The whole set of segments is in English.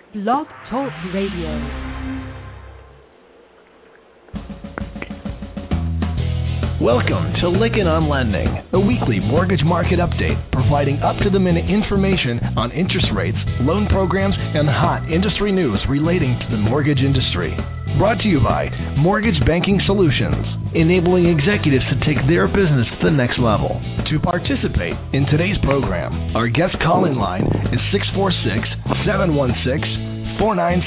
Blog Talk Radio. Welcome to Lykken on Lending, a weekly mortgage market update providing up-to-the-minute information on interest rates, loan programs, and hot industry news relating to the mortgage industry. Brought to you by Mortgage Banking Solutions, enabling executives to take their business to the next level. To participate in today's program, our guest call-in line is 646-716-4972.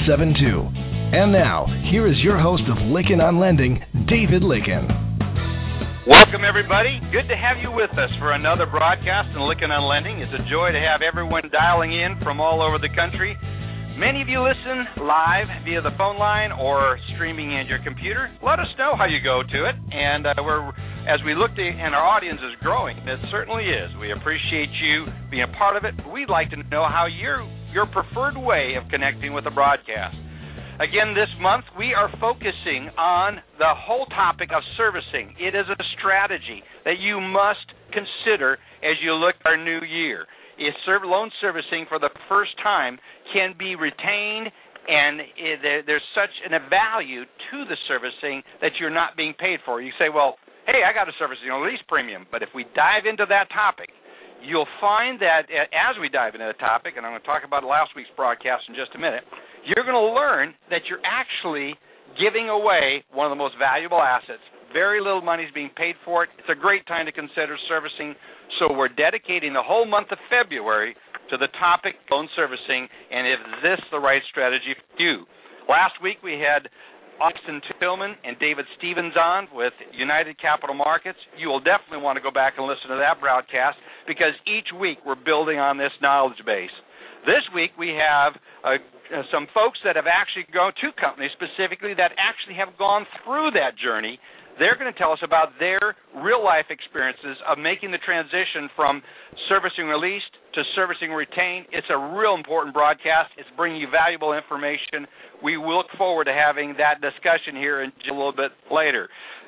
And now, here is your host of Lykken on Lending, David Lykken. Welcome, everybody. Good to have you with us for another broadcast on Lykken on Lending. It's a joy to have everyone dialing in from all over the country. Many of you listen live via the phone line or streaming in your computer. Let us know how you go to it. And as we look to, and our audience is growing, it certainly is. We appreciate you being a part of it. We'd like to know how your preferred way of connecting with the broadcast. Again, this month, we are focusing on the whole topic of servicing. It is a strategy that you must consider as you look at our new year. If loan servicing for the first time can be retained, and there's such a value to the servicing that you're not being paid for. You say, well, hey, I got a servicing lease premium. But if we dive into that topic, you'll find that as we dive into the topic, and I'm going to talk about last week's broadcast in just a minute, you're going to learn that you're actually giving away one of the most valuable assets. Very little money is being paid for it. It's a great time to consider servicing. So we're dedicating the whole month of February to the topic loan servicing, and is this the right strategy for you? Last week we had Austin Tillman and David Stevens on with United Capital Markets. You will definitely want to go back and listen to that broadcast because each week we're building on this knowledge base. This week we have some folks that have actually gone to companies specifically that actually have gone through that journey. They're going to tell us about their real-life experiences of making the transition from servicing released to servicing retained. It's a real important broadcast. It's bringing you valuable information. We look forward to having that discussion here a little bit later.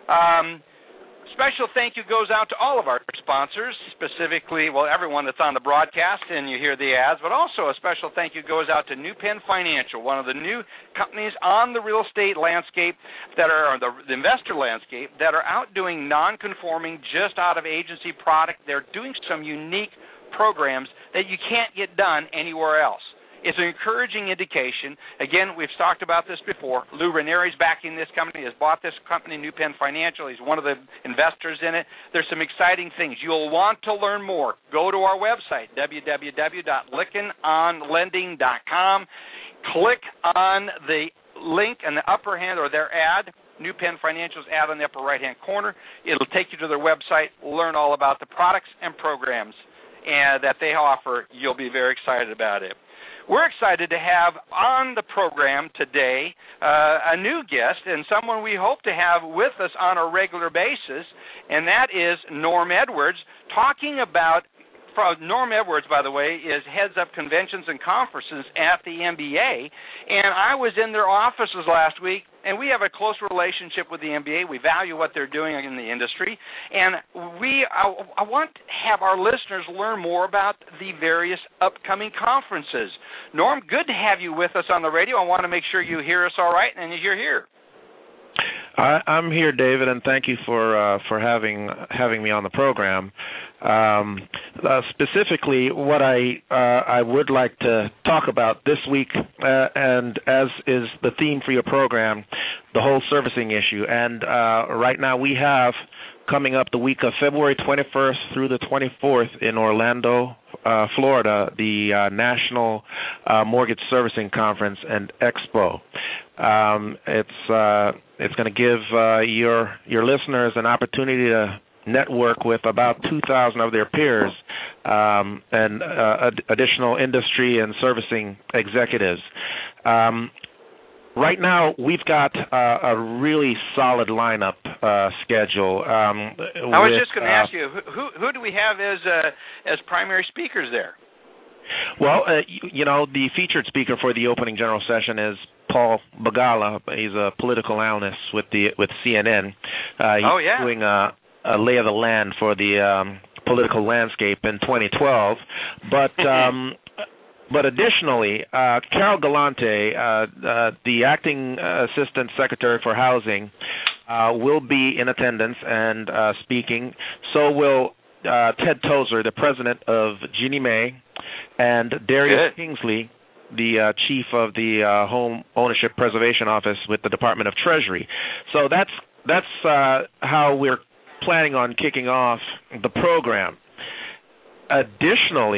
Special thank you goes out to all of our sponsors, specifically, everyone that's on the broadcast and you hear the ads, but also a special thank you goes out to New Penn Financial, one of the new companies on the real estate landscape that are, the investor landscape, that are out doing non-conforming, just out of agency product. They're doing some unique programs that you can't get done anywhere else. It's an encouraging indication. Again, we've talked about this before. Lou Ranieri's backing this company, has bought this company, New Penn Financial. He's one of the investors in it. There's some exciting things. You'll want to learn more. Go to our website, www.LykkenOnLending.com. Click on the link in the upper hand or their ad, New Penn Financial's ad on the upper right-hand corner. It'll take you to their website, learn all about the products and programs that they offer. You'll be very excited about it. We're excited to have on the program today a new guest and someone we hope to have with us on a regular basis, and that is Norm Edwards, talking about Norm Edwards, by the way, heads up conventions and conferences at the MBA, and I was in their offices last week, and we have a close relationship with the MBA. We value what they're doing in the industry, and I want to have our listeners learn more about the various upcoming conferences. Norm, good to have you with us on the radio. I want to make sure you hear us all right, and you're here. I'm here, David, and thank you for having me on the program. Specifically, what I would like to talk about this week, and as is the theme for your program, the whole servicing issue. And right now we have coming up the week of February 21st through the 24th in Orlando, Florida, the National Mortgage Servicing Conference and Expo. It's going to give your listeners an opportunity to network with about 2,000 of their peers and additional industry and servicing executives. Right now, we've got a really solid lineup schedule. I was just going to ask you, who do we have as primary speakers there? Well, the featured speaker for the opening general session is Paul Begala. He's a political analyst with CNN. He's doing a lay of the land for the political landscape in 2012. But But additionally, Carol Galante, the acting Assistant Secretary for Housing, will be in attendance and speaking. So will Ted Tozer, the president of Ginnie Mae, and Darius Kingsley, the chief of the Home Ownership Preservation Office with the Department of Treasury. So that's how we're planning on kicking off the program. Additionally,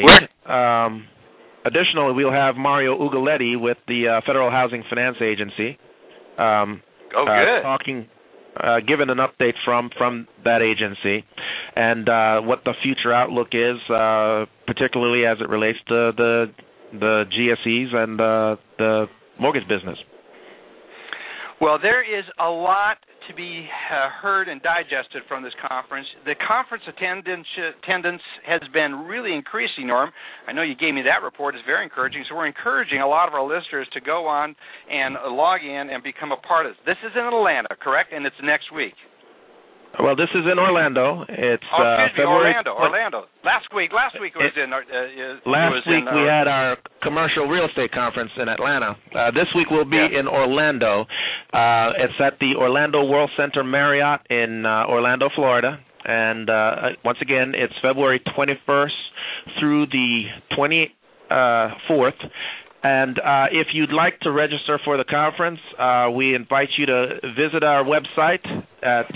we'll have Mario Ugaletti with the Federal Housing Finance Agency talking, giving an update from that agency and what the future outlook is, particularly as it relates to the GSEs and the mortgage business. Well, there is a lot to be heard and digested from this conference. The conference attendance has been really increasing, Norm. I know you gave me that report. It's very encouraging. So we're encouraging a lot of our listeners to go on and log in and become a part of this. This is in Atlanta, correct? And it's next week. Well, this is in Orlando. It's February. Orlando. Last week was in. Last week we had our commercial real estate conference in Atlanta. This week we'll be in Orlando. It's at the Orlando World Center Marriott in Orlando, Florida. And once again, it's February 21st through the 24th. And if you'd like to register for the conference, we invite you to visit our website at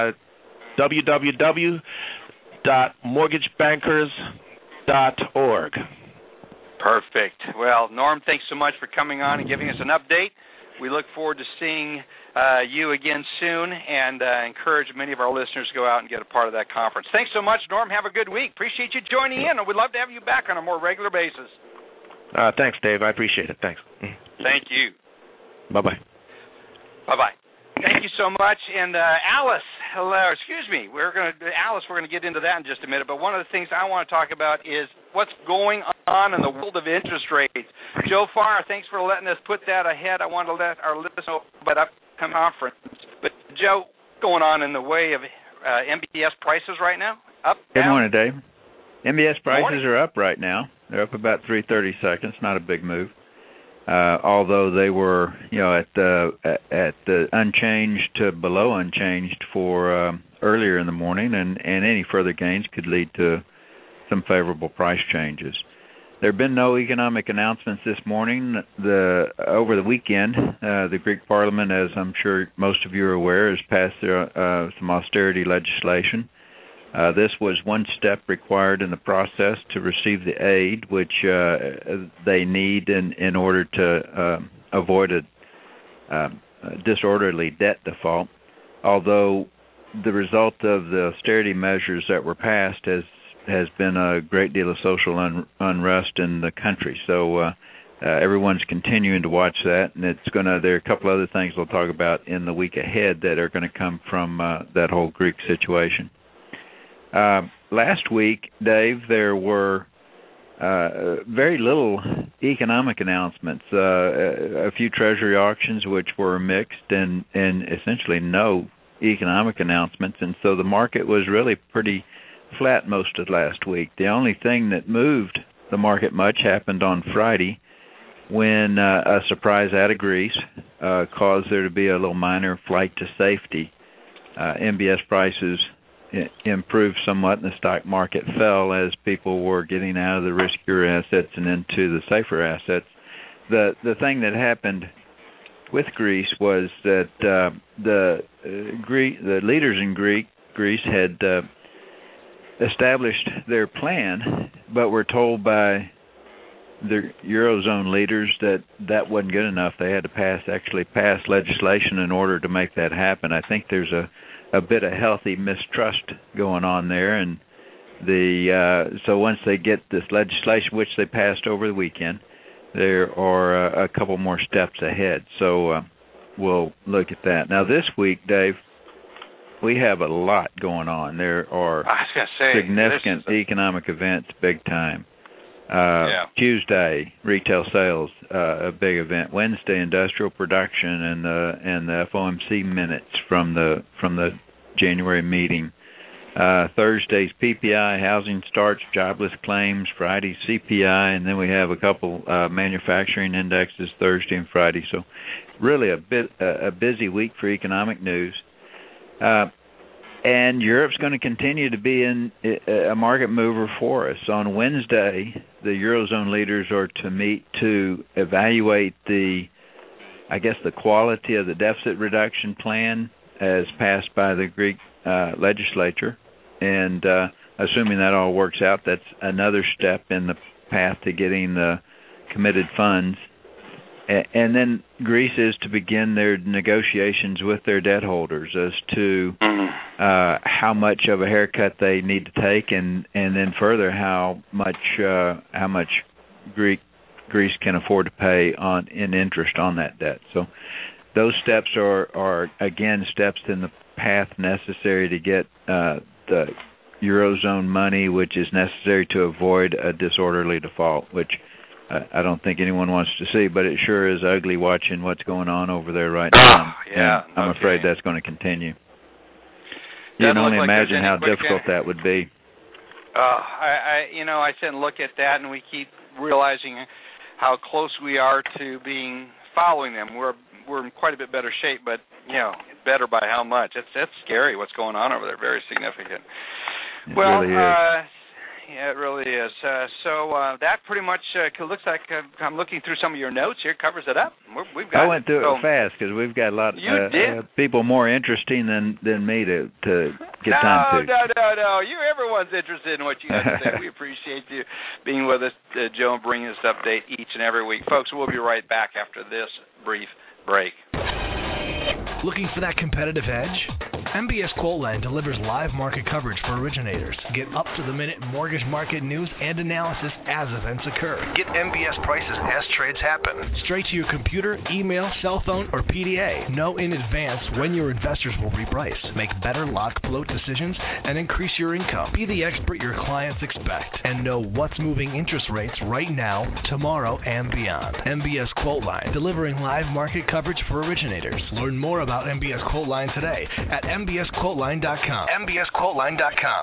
www.mortgagebankers.org. Perfect. Well, Norm, thanks so much for coming on and giving us an update. We look forward to seeing you again soon and encourage many of our listeners to go out and get a part of that conference. Thanks so much, Norm. Have a good week. Appreciate you joining in, and we'd love to have you back on a more regular basis. Thanks, Dave. I appreciate it. Thanks. Thank you. Bye-bye. Bye-bye. Thank you so much. And Alice, hello. Excuse me. We're going to get into that in just a minute. But one of the things I want to talk about is what's going on in the world of interest rates. Joe Farr, thanks for letting us put that ahead. I want to let our listeners know about upcoming conference. But Joe, what's going on in the way of MBS prices right now? Up? Good morning, Dave. MBS prices are up right now. They're up about 3/32. Not a big move. Although they were, at the unchanged to below unchanged for earlier in the morning, and any further gains could lead to some favorable price changes. There have been no economic announcements this morning. Over the weekend, the Greek Parliament, as I'm sure most of you are aware, has passed some austerity legislation. This was one step required in the process to receive the aid, which they need in order to avoid a disorderly debt default. Although the result of the austerity measures that were passed has been a great deal of social unrest in the country. So everyone's continuing to watch that, and there are a couple other things we'll talk about in the week ahead that are going to come from that whole Greek situation. Last week, Dave, there were very little economic announcements, a few Treasury auctions which were mixed, and essentially no economic announcements, and so the market was really pretty flat most of last week. The only thing that moved the market much happened on Friday when a surprise out of Greece caused there to be a little minor flight to safety. MBS prices improved somewhat, and the stock market fell as people were getting out of the riskier assets and into the safer assets. The thing that happened with Greece was that the leaders in Greece had established their plan, but were told by the Eurozone leaders that wasn't good enough. They had to pass legislation in order to make that happen. I think there's a bit of healthy mistrust going on there, and so once they get this legislation, which they passed over the weekend, there are a couple more steps ahead. So we'll look at that. Now this week, Dave, we have a lot going on. There are significant economic events, big time. Tuesday, retail sales, a big event. Wednesday, industrial production and the FOMC minutes from the January meeting. Thursday's PPI, housing starts, jobless claims, Friday's CPI, and then we have a couple manufacturing indexes Thursday and Friday. So really a busy week for economic news. And Europe's going to continue to be a market mover for us. On Wednesday, the Eurozone leaders are to meet to evaluate the quality of the deficit reduction plan as passed by the Greek legislature. And assuming that all works out, that's another step in the path to getting the committed funds. And then Greece is to begin their negotiations with their debt holders as to how much of a haircut they need to take, and then further how much Greece can afford to pay in interest on that debt. So those steps are again steps in the path necessary to get the Eurozone money, which is necessary to avoid a disorderly default, which I don't think anyone wants to see, but it sure is ugly watching what's going on over there right now. Yeah, I'm afraid that's going to continue. You can only imagine how difficult that would be. I sit and look at that, and we keep realizing how close we are to following them. We're in quite a bit better shape, but better by how much? It's scary what's going on over there. Very significant. It really is. Yeah, it really is. So that pretty much looks like I'm looking through some of your notes here. Covers it up. I went through it fast because we've got a lot of people more interesting than me to get time to. No. Everyone's interested in what you have to say. We appreciate you being with us, Joe, and bringing this update each and every week. Folks, we'll be right back after this brief break. Looking for that competitive edge? MBS Quoteline delivers live market coverage for originators. Get up-to-the-minute mortgage market news and analysis as events occur. Get MBS prices as trades happen. Straight to your computer, email, cell phone, or PDA. Know in advance when your investors will reprice. Make better lock float decisions and increase your income. Be the expert your clients expect and know what's moving interest rates right now, tomorrow, and beyond. MBS Quoteline, delivering live market coverage for originators. Learn more about MBS Quoteline today at mbsquoteline.com. mbsquoteline.com.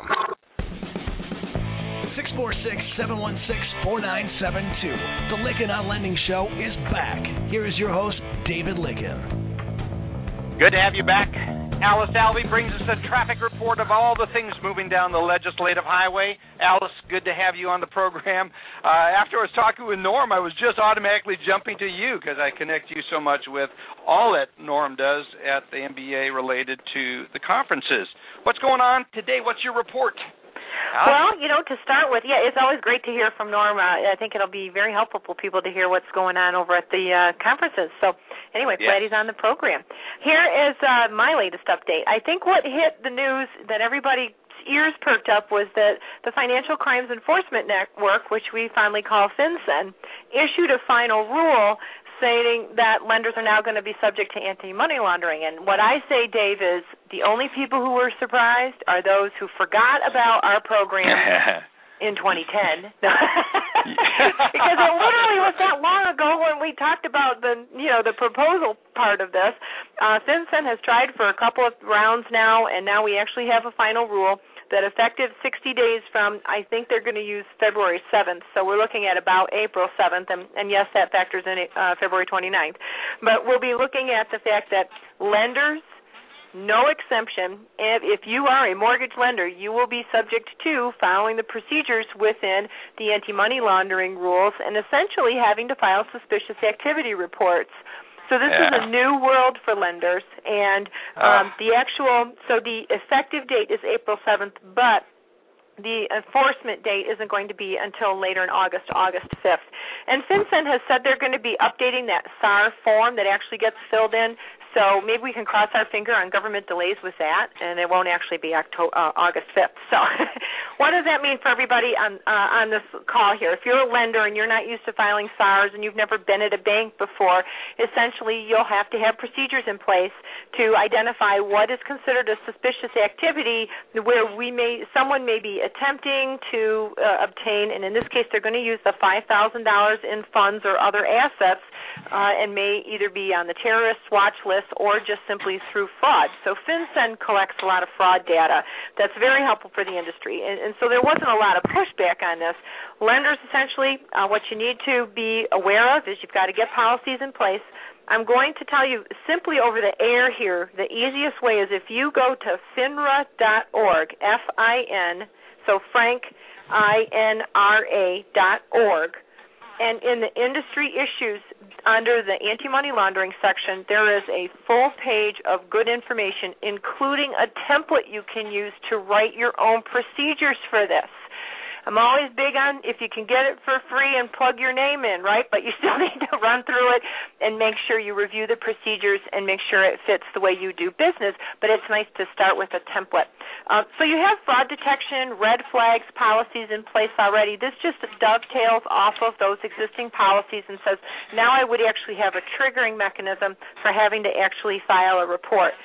646-716-4972. The Lykken on Lending Show is back. Here is your host, David Lykken. Good to have you back. Alice Alvey brings us a traffic report of all the things moving down the legislative highway. Alice, good to have you on the program. After I was talking with Norm, I was just automatically jumping to you because I connect you so much with all that Norm does at the MBA related to the conferences. What's going on today? What's your report? Well, to start with, it's always great to hear from Norm. I think it'll be very helpful for people to hear what's going on over at the conferences. So, anyway, glad he's on the program. Here is my latest update. I think what hit the news that everybody's ears perked up was that the Financial Crimes Enforcement Network, which we fondly call FinCEN, issued a final rule saying that lenders are now going to be subject to anti-money laundering. And what I say, Dave, is the only people who were surprised are those who forgot about our program in 2010. Because it literally was that long ago when we talked about the proposal part of this. FinCEN has tried for a couple of rounds now, and now we actually have a final rule that effective 60 days from, I think they're going to use February 7th, so we're looking at about April 7th, and yes, that factors in February 29th. But we'll be looking at the fact that lenders, no exemption, if you are a mortgage lender, you will be subject to following the procedures within the anti-money laundering rules and essentially having to file suspicious activity reports. So this is a new world for lenders, and the effective date is April 7th, but the enforcement date isn't going to be until later in August 5th. And FinCEN has said they're going to be updating that SAR form that actually gets filled in, so maybe we can cross our finger on government delays with that, and it won't actually be August 5th. So what does that mean for everybody on this call here? If you're a lender and you're not used to filing SARs and you've never been at a bank before, essentially you'll have to have procedures in place to identify what is considered a suspicious activity where someone may be attempting to obtain, and in this case they're going to use the $5,000 in funds or other assets, and may either be on the terrorist watch list or just simply through fraud. So FinCEN collects a lot of fraud data that's very helpful for the industry, and so there wasn't a lot of pushback on this. Lenders, essentially, what you need to be aware of is you've got to get policies in place. I'm going to tell you simply over the air here, the easiest way is if you go to FINRA.org, F-I-N, so Frank, INRA.org, and in the industry issues under the anti-money laundering section, there is a full page of good information, including a template you can use to write your own procedures for this. I'm always big on if you can get it for free and plug your name in, right? But you still need to run through it and make sure you review the procedures and make sure it fits the way you do business. But it's nice to start with a template. So you have fraud detection, red flags, policies in place already. This just dovetails off of those existing policies and says, now I would actually have a triggering mechanism for having to actually file a report.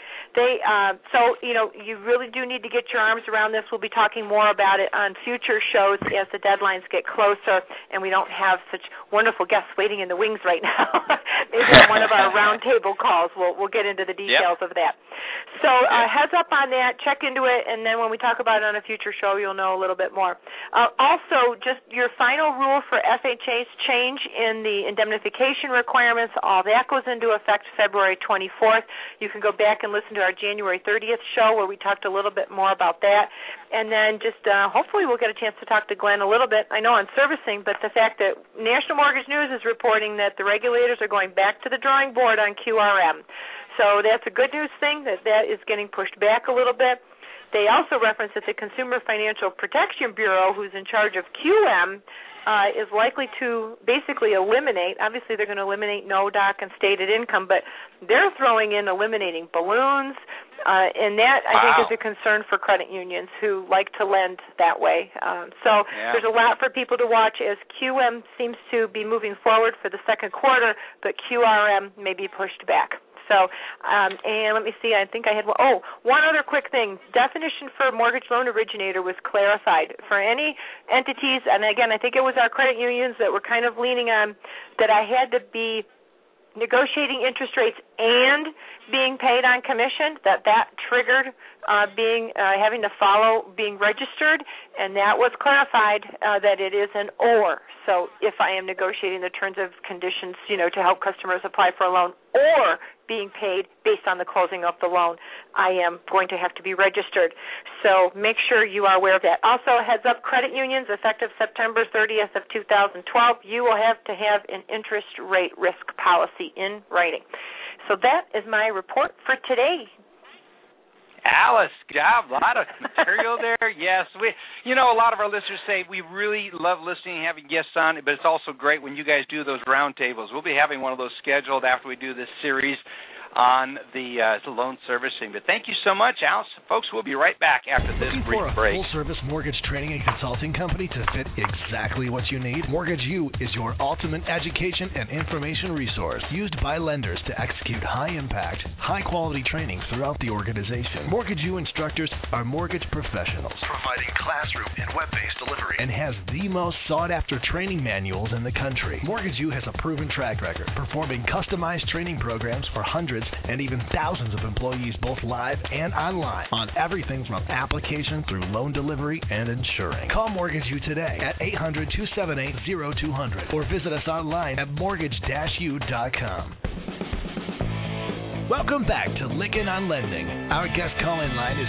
You really do need to get your arms around this. We'll be talking more about it on future shows as the deadlines get closer, and we don't have such wonderful guests waiting in the wings right now. Maybe on one of our roundtable calls, we'll get into the details of that. So heads up on that, check into it, and then when we talk about it on a future show, you'll know a little bit more. Also, just your final rule for FHA's change in the indemnification requirements, all that goes into effect February 24th. You can go back and listen to our January 30th show where we talked a little bit more about that. And then just hopefully we'll get a chance to talk to Glenn a little bit, I know on servicing, but the fact that National Mortgage News is reporting that the regulators are going back to the drawing board on QRM. So that's a good news thing, that is getting pushed back a little bit. They also reference that the Consumer Financial Protection Bureau, who's in charge of QM, is likely to basically eliminate, obviously they're going to eliminate no-doc and stated income, but they're throwing in eliminating balloons, and that, I think, is a concern for credit unions who like to lend that way. There's a lot for people to watch as QM seems to be moving forward for the second quarter, but QRM may be pushed back. So, and let me see, I think I had one other quick thing. Definition for mortgage loan originator was clarified. For any entities, and again, I think it was our credit unions that were kind of leaning on that I had to be negotiating interest rates and being paid on commission, that triggered having to follow being registered, and that was clarified that it is an or. So if I am negotiating the terms of conditions, to help customers apply for a loan or being paid based on the closing of the loan, I am going to have to be registered. So make sure you are aware of that. Also, heads up, credit unions, effective September 30th of 2012, you will have to have an interest rate risk policy in writing. So that is my report for today. Alice, good job. A lot of material there. Yes, a lot of our listeners say we really love listening and having guests on, but it's also great when you guys do those roundtables. We'll be having one of those scheduled after we do this series on the loan servicing. But thank you so much, Alice. Folks, we'll be right back after this brief break. Looking for a full-service mortgage training and consulting company to fit exactly what you need? Mortgage U is your ultimate education and information resource used by lenders to execute high-impact, high-quality training throughout the organization. Mortgage U instructors are mortgage professionals, providing classroom and web-based delivery, and has the most sought-after training manuals in the country. Mortgage U has a proven track record, performing customized training programs for hundreds and even thousands of employees, both live and online, on everything from application through loan delivery and insuring. Call Mortgage U today at 800-278-0200 or visit us online at mortgage-u.com. Welcome back to Lykken on Lending. Our guest call-in line is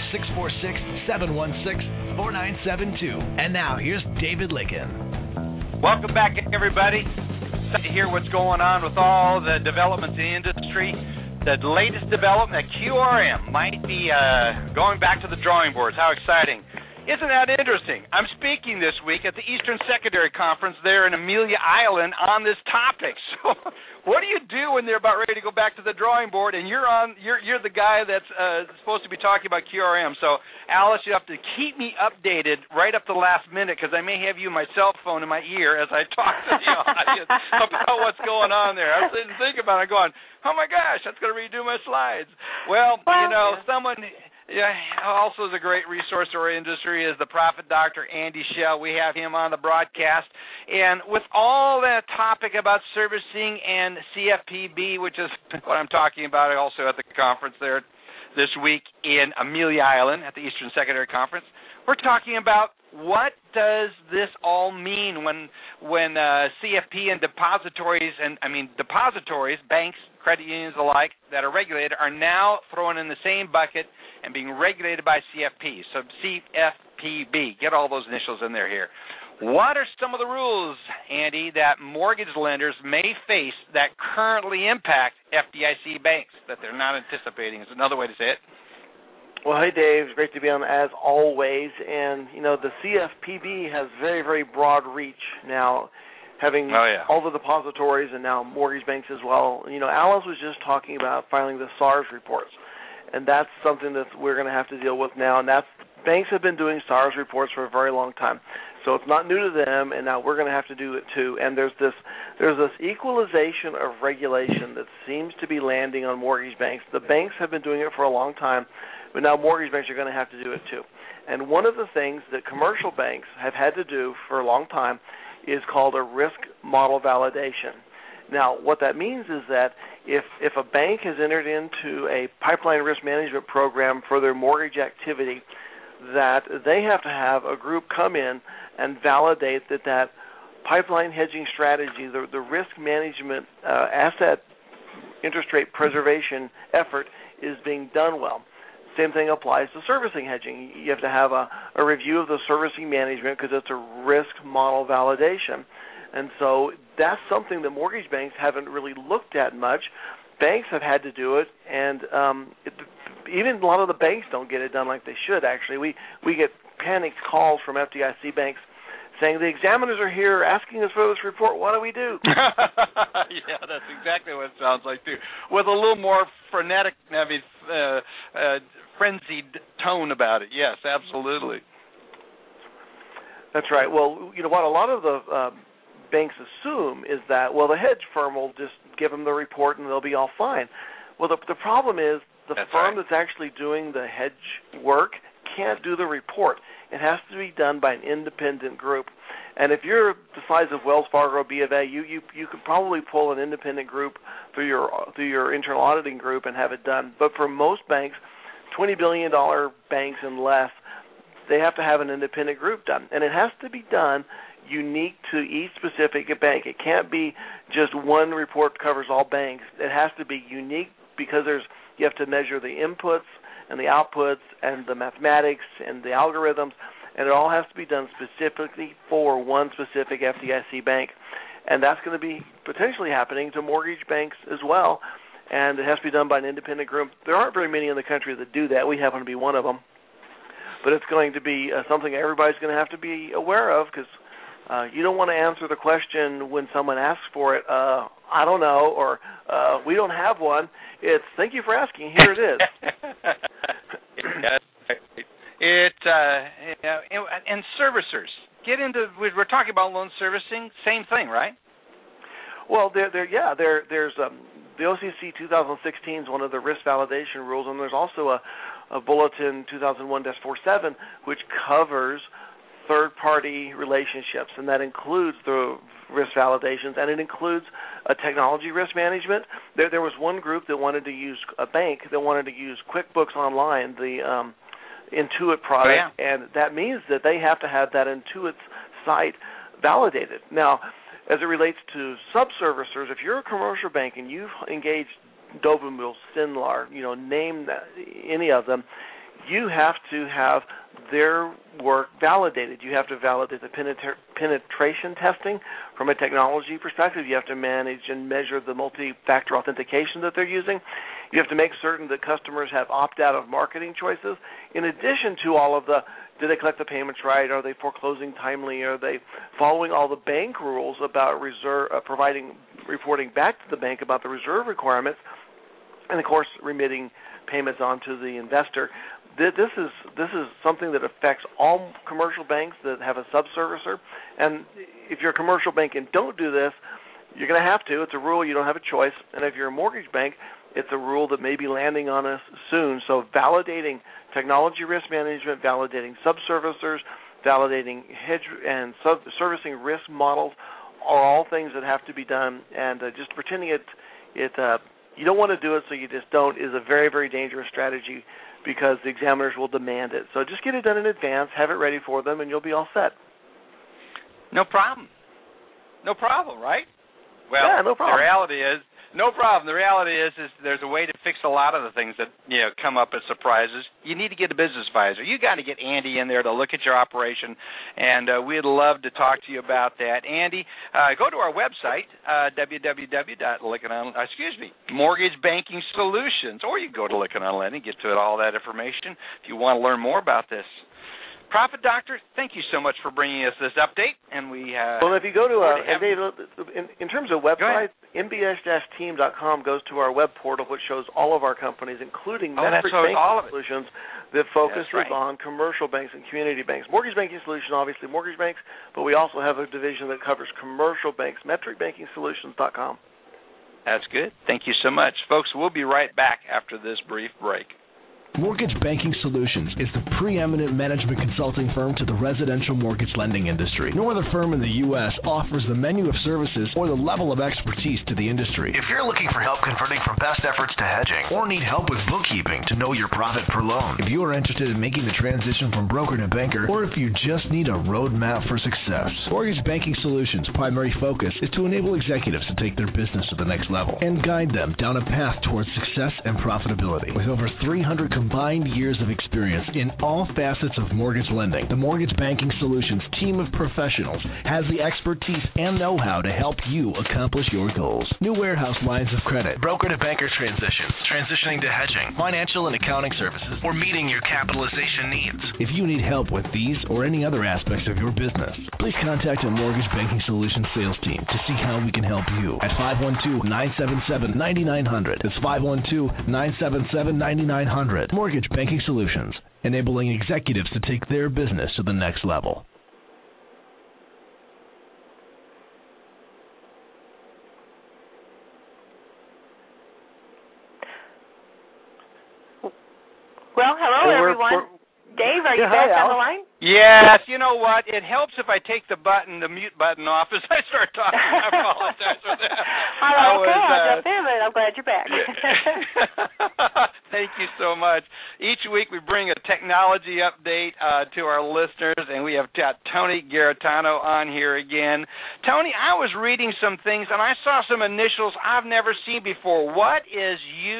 646-716-4972. And now, here's David Lykken. Welcome back, everybody. To hear what's going on with all the developments in the industry. The latest development at QRM might be going back to the drawing boards. How exciting. Isn't that interesting? I'm speaking this week at the Eastern Secondary Conference there in Amelia Island on this topic. So what do you do when they're about ready to go back to the drawing board and you're the guy that's supposed to be talking about QRM? So, Alice, you have to keep me updated right up to the last minute because I may have you my cell phone in my ear as I talk to the audience about what's going on there. I'm sitting and thinking about it going, oh, my gosh, that's going to redo my slides. Well, someone... Yeah, also is a great resource to our industry is the Profit Doctor, Andy Schell. We have him on the broadcast. And with all that topic about servicing and CFPB, which is what I'm talking about also at the conference there this week in Amelia Island at the Eastern Secondary Conference, we're talking about what does this all mean when CFP and depositories, banks, credit unions alike that are regulated are now thrown in the same bucket and being regulated by CFP. So CFPB, get all those initials in there here. What are some of the rules, Andy, that mortgage lenders may face that currently impact FDIC banks that they're not anticipating? Is another way to say it. Well, hey, Dave. It's great to be on as always. And, the CFPB has very, very broad reach now, having all the depositories and now mortgage banks as well. Alice was just talking about filing the SARS reports, and that's something that we're going to have to deal with now. And banks have been doing SARS reports for a very long time, so it's not new to them, and now we're going to have to do it too. And there's this equalization of regulation that seems to be landing on mortgage banks. The banks have been doing it for a long time, but now mortgage banks are going to have to do it too. And one of the things that commercial banks have had to do for a long time is called a risk model validation. Now, what that means is that if a bank has entered into a pipeline risk management program for their mortgage activity, that they have to have a group come in and validate that pipeline hedging strategy, the risk management asset interest rate preservation effort is being done well. Same thing applies to servicing hedging. You have to have a review of the servicing management because it's a risk model validation. And so that's something that mortgage banks haven't really looked at much. Banks have had to do it, and even a lot of the banks don't get it done like they should, actually. We get panicked calls from FDIC banks saying, the examiners are here asking us for this report. What do we do? Yeah, that's exactly what it sounds like, too, with a little more frenetic, frenzied tone about it. Yes, absolutely. That's right. Well, what a lot of the banks assume is that, the hedge firm will just give them the report and they'll be all fine. Well, the problem is the firm that's actually doing the hedge work can't do the report. It has to be done by an independent group. And if you're the size of Wells Fargo or B of A, you could probably pull an independent group through your internal auditing group and have it done. But for most banks, $20 billion banks and less, they have to have an independent group done. And it has to be done unique to each specific bank. It can't be just one report covers all banks. It has to be unique because you have to measure the inputs and the outputs and the mathematics and the algorithms, and it all has to be done specifically for one specific FDIC bank. And that's going to be potentially happening to mortgage banks as well, and it has to be done by an independent group. There aren't very many in the country that do that. We happen to be one of them. But it's going to be something everybody's going to have to be aware of because you don't want to answer the question when someone asks for it, I don't know, or we don't have one. It's thank you for asking. Here it is. And servicers. We're talking about loan servicing, same thing, right? Well, there's the OCC 2016 is one of the risk validation rules, and there's also a Bulletin 2001-47 which covers third-party relationships, and that includes the risk validations, and it includes a technology risk management. There was one group that wanted to use a bank that wanted to use QuickBooks Online, the Intuit product, and that means that they have to have that Intuit site validated. Now, as it relates to subservicers, if you're a commercial bank and you've engaged Dovermuhl, Sinlar, name any of them, you have to have their work validated. You have to validate the penetration testing from a technology perspective. You have to manage and measure the multi-factor authentication that they're using. You have to make certain that customers have opt-out of marketing choices. In addition to all of do they collect the payments right? Are they foreclosing timely? Are they following all the bank rules about reporting back to the bank about the reserve requirements? And, of course, remitting payments onto the investor. This is something that affects all commercial banks that have a subservicer. And if you're a commercial bank and don't do this, you're going to have to. It's a rule. You don't have a choice. And if you're a mortgage bank, it's a rule that may be landing on us soon. So validating technology risk management, validating subservicers, validating hedge and servicing risk models are all things that have to be done. And just pretending you don't want to do it, so you just don't, is a very, very dangerous strategy because the examiners will demand it. So just get it done in advance, have it ready for them, and you'll be all set. No problem. No problem, right? Well, yeah, no problem. The reality is, no problem. The reality is there's a way to fix a lot of the things that come up as surprises. You need to get a business advisor. You got to get Andy in there to look at your operation, and we'd love to talk to you about that. Andy, go to our website, Mortgage Banking Solutions, or you can go to Lykken on Lending, get to all that information if you want to learn more about this. Profit Doctor, thank you so much for bringing us this update. And well, if you go to in terms of websites, mbs-team.com goes to our web portal, which shows all of our companies, including Metric Banking Solutions, that focuses on commercial banks and community banks. Mortgage Banking Solutions, obviously mortgage banks, but we also have a division that covers commercial banks, metricbankingsolutions.com. That's good. Thank you so much. Folks, we'll be right back after this brief break. Mortgage Banking Solutions is the preeminent management consulting firm to the residential mortgage lending industry. No other firm in the U.S. offers the menu of services or the level of expertise to the industry. If you're looking for help converting from best efforts to hedging or need help with bookkeeping to know your profit per loan, if you are interested in making the transition from broker to banker, or if you just need a roadmap for success, Mortgage Banking Solutions' primary focus is to enable executives to take their business to the next level and guide them down a path towards success and profitability. With over 300 combined years of experience in all facets of mortgage lending, the Mortgage Banking Solutions team of professionals has the expertise and know-how to help you accomplish your goals. New warehouse lines of credit, broker to banker transitions, transitioning to hedging, financial and accounting services, or meeting your capitalization needs. If you need help with these or any other aspects of your business, please contact a Mortgage Banking Solutions sales team to see how we can help you at 512-977-9900. That's 512-977-9900. Mortgage Banking Solutions, enabling executives to take their business to the next level. Well, hello, everyone. Dave, are you back on the line? Yes. You know what? It helps if I take the mute button off as I start talking. I apologize for that. I'll jump in, but I'm glad you're back. Thank you so much. Each week we bring a technology update to our listeners, and we have got Tony Garitano on here again. Tony, I was reading some things, and I saw some initials I've never seen before. What is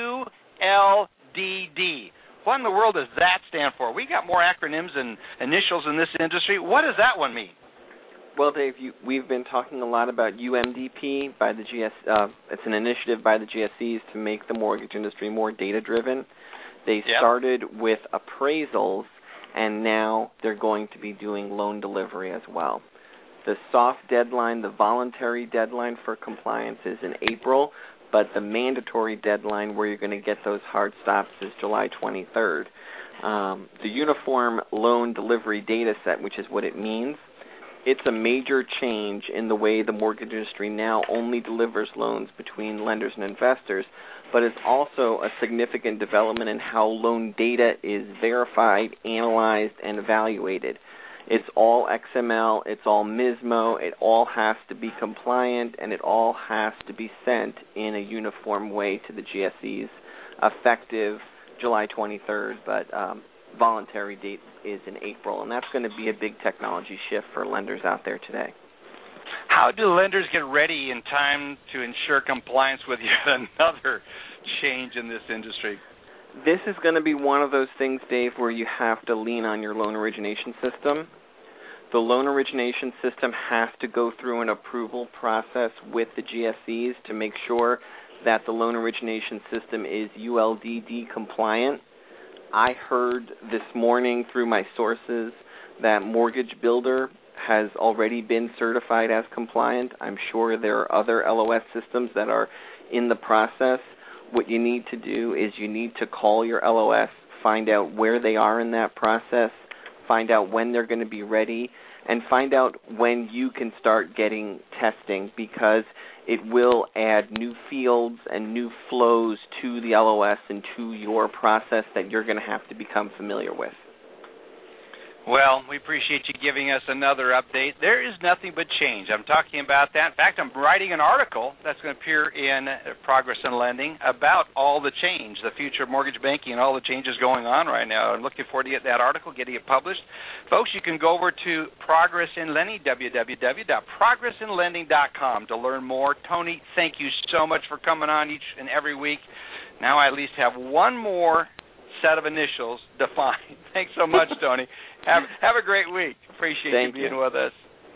ULDD? What in the world does that stand for? We got more acronyms and initials in this industry. What does that one mean? Well, Dave, we've been talking a lot about UMDP by the it's an initiative by the GSEs to make the mortgage industry more data-driven. They started with appraisals, and now they're going to be doing loan delivery as well. The soft deadline, the voluntary deadline for compliance is in April, but the mandatory deadline where you're going to get those hard stops is July 23rd. The Uniform Loan Delivery Data Set, which is what it means, it's a major change in the way the mortgage industry now only delivers loans between lenders and investors, but it's also a significant development in how loan data is verified, analyzed, and evaluated. It's all XML, it's all MISMO, it all has to be compliant, and it all has to be sent in a uniform way to the GSEs, effective July 23rd, but voluntary date is in April, and that's going to be a big technology shift for lenders out there today. How do lenders get ready in time to ensure compliance with yet another change in this industry? This is going to be one of those things, Dave, where you have to lean on your loan origination system. The loan origination system has to go through an approval process with the GSEs to make sure that the loan origination system is ULDD compliant. I heard this morning through my sources that Mortgage Builder has already been certified as compliant. I'm sure there are other LOS systems that are in the process. What you need to do is you need to call your LOS, find out where they are in that process, find out when they're going to be ready, and find out when you can start getting testing, because it will add new fields and new flows to the LOS and to your process that you're going to have to become familiar with. Well, we appreciate you giving us another update. There is nothing but change. I'm talking about that. In fact, I'm writing an article that's going to appear in Progress in Lending about all the change, the future of mortgage banking and all the changes going on right now. I'm looking forward to get that article, getting it published. Folks, you can go over to Progress in Lending, www.progressinlending.com to learn more. Tony, thank you so much for coming on each and every week. Now I at least have one more set of initials defined. Thanks so much, Tony. Have a great week. Appreciate you being with us.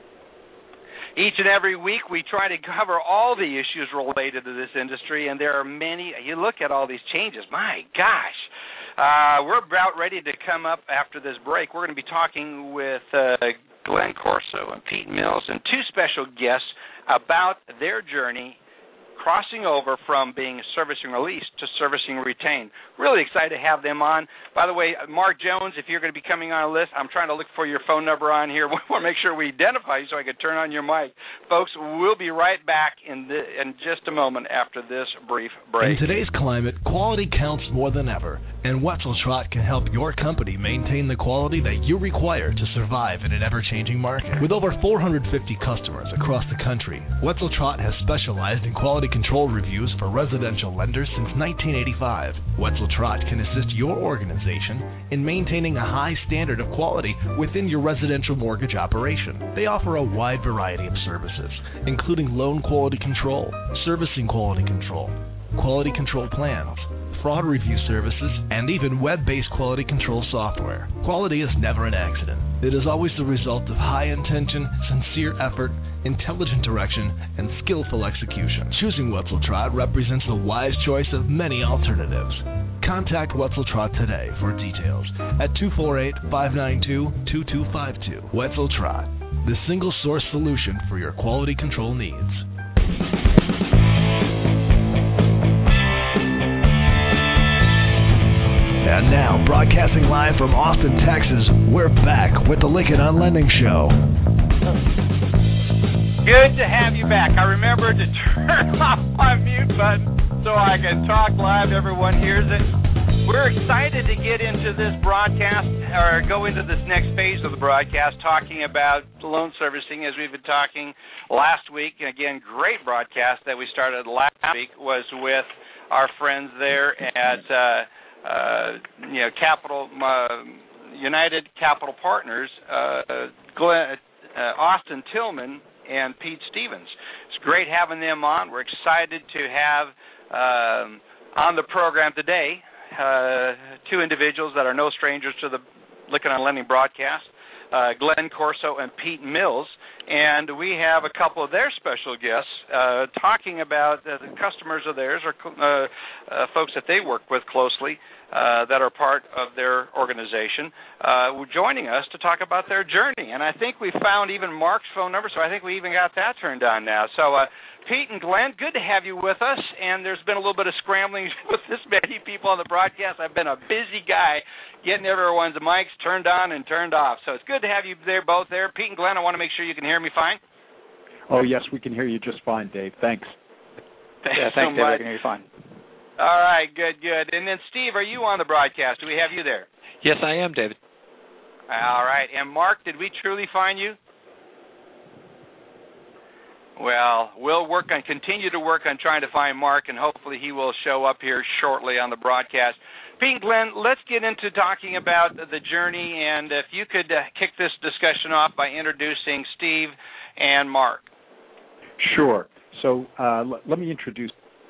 Each and every week we try to cover all the issues related to this industry, and there are many. You look at all these changes, my gosh. We're about ready to come up after this break. We're going to be talking with Glenn Corso and Pete Mills and two special guests about their journey crossing over from being servicing release to servicing retain. Really excited to have them on. By the way, Mark Jones, if you're going to be coming on a list, I'm trying to look for your phone number on here. We want to make sure we identify you so I can turn on your mic. Folks, we'll be right back in just a moment after this brief break. In today's climate, quality counts more than ever, and Wetzel Trott can help your company maintain the quality that you require to survive in an ever-changing market. With over 450 customers across the country, Wetzel Trott has specialized in quality control reviews for residential lenders since 1985. Wetzel Trott can assist your organization in maintaining a high standard of quality within your residential mortgage operation. They offer a wide variety of services, including loan quality control, servicing quality control plans, fraud review services, and even web-based quality control software. Quality is never an accident. It is always the result of high intention, sincere effort, intelligent direction, and skillful execution. Choosing Wetzel Trott represents the wise choice of many alternatives. Contact Wetzel Trott today for details at 248-592-2252. Wetzel Trott, the single source solution for your quality control needs. And now, broadcasting live from Austin, Texas, we're back with the Lykken on Lending Show. Good to have you back. I remembered to turn off my mute button so I can talk live. Everyone hears it. We're excited to get into this broadcast, or go into this next phase of the broadcast, talking about loan servicing, as we've been talking last week. And again, great broadcast that we started last week was with our friends there at United Capital Partners, Austin Tillman and Pete Stevens. It's great having them on. We're excited to have on the program today two individuals that are no strangers to the Lykken on Lending broadcast, Glenn Corso and Pete Mills. And we have a couple of their special guests talking about the customers of theirs or folks that they work with closely that are part of their organization joining us to talk about their journey. And I think we found even Mark's phone number, so I think we even got that turned on now. So Pete and Glenn, good to have you with us. And there's been a little bit of scrambling with this many people on the broadcast. I've been a busy guy getting everyone's mics turned on and turned off. So it's good to have you both there. Pete and Glenn, I want to make sure you can hear me fine. Oh, yes, we can hear you just fine, Dave. Thanks. Thanks so much. Dave, I can hear you fine. All right, good. And then, Steve, are you on the broadcast? Do we have you there? Yes, I am, David. All right. And, Mark, did we truly find you? Well, we'll continue to work on trying to find Mark, and hopefully he will show up here shortly on the broadcast. Pete and Glenn, let's get into talking about the journey, and if you could kick this discussion off by introducing Steve and Mark. Sure. So let me introduce.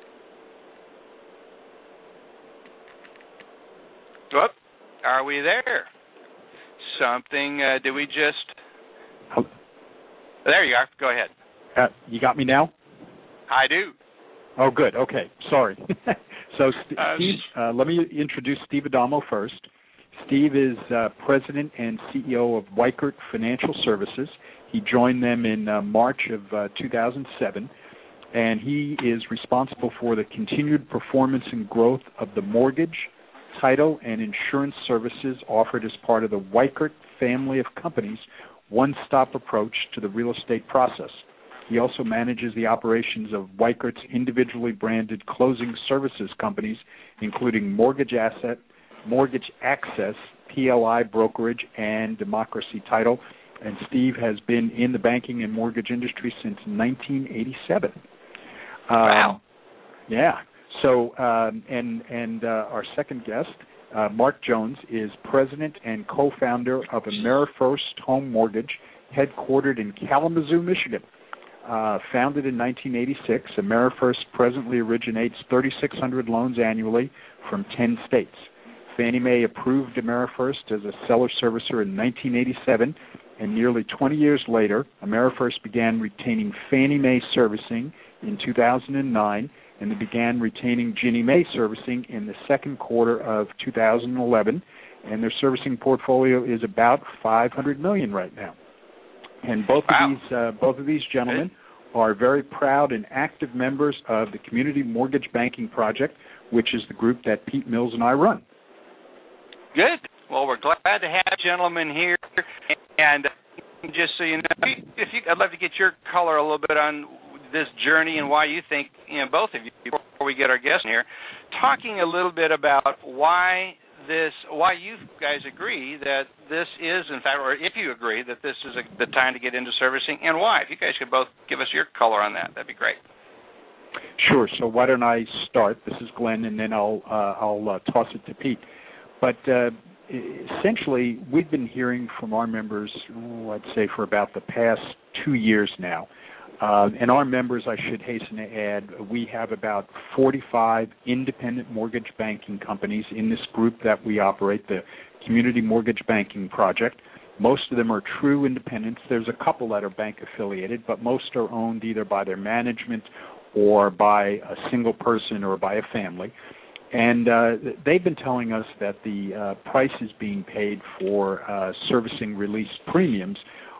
Whoop. Are we there? Something, did we just... Hello? There you are. Go ahead. You got me now? I do. Oh, good. Okay. Sorry. So, Steve, let me introduce Steve Adamo first. Steve is President and CEO of Weichert Financial Services. He joined them in March of 2007, and he is responsible for the continued performance and growth of the mortgage, title, and insurance services offered as part of the Weichert family of companies, one-stop approach to the real estate process. He also manages the operations of Weichert's individually branded closing services companies, including Mortgage Access, PLI Brokerage, and Democracy Title. And Steve has been in the banking and mortgage industry since 1987. Wow. Yeah. So, our second guest, Mark Jones, is president and co-founder of AmeriFirst Home Mortgage, headquartered in Kalamazoo, Michigan. Founded in 1986, AmeriFirst presently originates 3,600 loans annually from 10 states. Fannie Mae approved AmeriFirst as a seller servicer in 1987, and nearly 20 years later, AmeriFirst began retaining Fannie Mae servicing in 2009, and they began retaining Ginnie Mae servicing in the second quarter of 2011, and their servicing portfolio is about $500 million right now. And both of these gentlemen are very proud and active members of the Community Mortgage Banking Project, which is the group that Pete Mills and I run. Good. Well, we're glad to have gentlemen here. And just so you know, I'd love to get your color a little bit on this journey and why you think, both of you, before we get our guests in here, talking a little bit about why you guys agree that this is, in fact, or if you agree that this is the time to get into servicing, and why. If you guys could both give us your color on that, that'd be great. Sure. So why don't I start? This is Glenn, and then I'll toss it to Pete. But essentially, we've been hearing from our members, I'd say, for about the past 2 years now. And our members, I should hasten to add, we have about 45 independent mortgage banking companies in this group that we operate, the Community Mortgage Banking Project. Most of them are true independents. There's a couple that are bank affiliated, but most are owned either by their management or by a single person or by a family. And they've been telling us that the prices being paid for servicing release premiums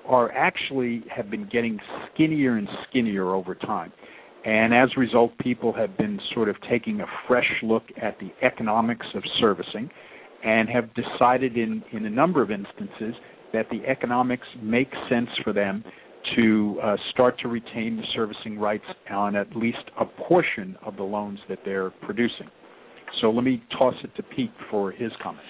have been getting skinnier and skinnier over time. And as a result, people have been sort of taking a fresh look at the economics of servicing and have decided in a number of instances that the economics make sense for them to start to retain the servicing rights on at least a portion of the loans that they're producing. So let me toss it to Pete for his comments.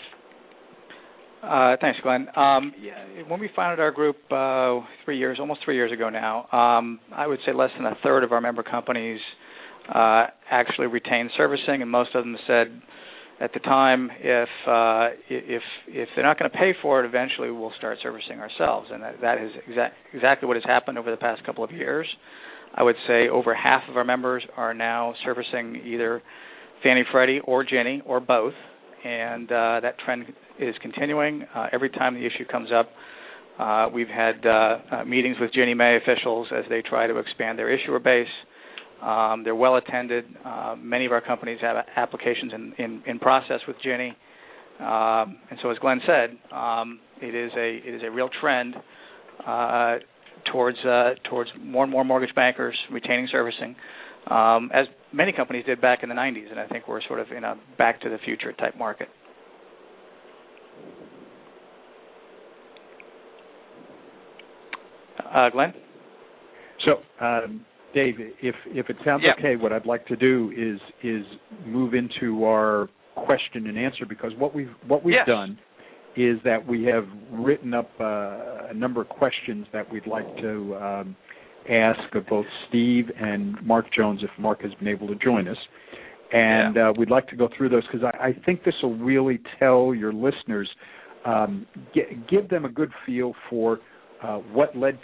Thanks, Glenn. When we founded our group almost 3 years ago now, I would say less than a third of our member companies actually retained servicing, and most of them said at the time, if they're not going to pay for it, eventually we'll start servicing ourselves, and that is exactly what has happened over the past couple of years. I would say over half of our members are now servicing either Fannie, Freddie, or Ginnie, or both, and that trend is continuing. Every time the issue comes up, we've had meetings with Ginnie Mae officials as they try to expand their issuer base. They're well attended. Many of our companies have applications in process with Ginnie, and so as Glenn said, it is a real trend towards more and more mortgage bankers retaining servicing, as many companies did back in the 90s, and I think we're sort of in a back to the future type market. Glenn? So, Dave, if it sounds okay, what I'd like to do is move into our question and answer, because what we've done is that we have written up a number of questions that we'd like to ask of both Steve and Mark Jones, if Mark has been able to join us. And we'd like to go through those because I think this will really tell your listeners, give them a good feel for what led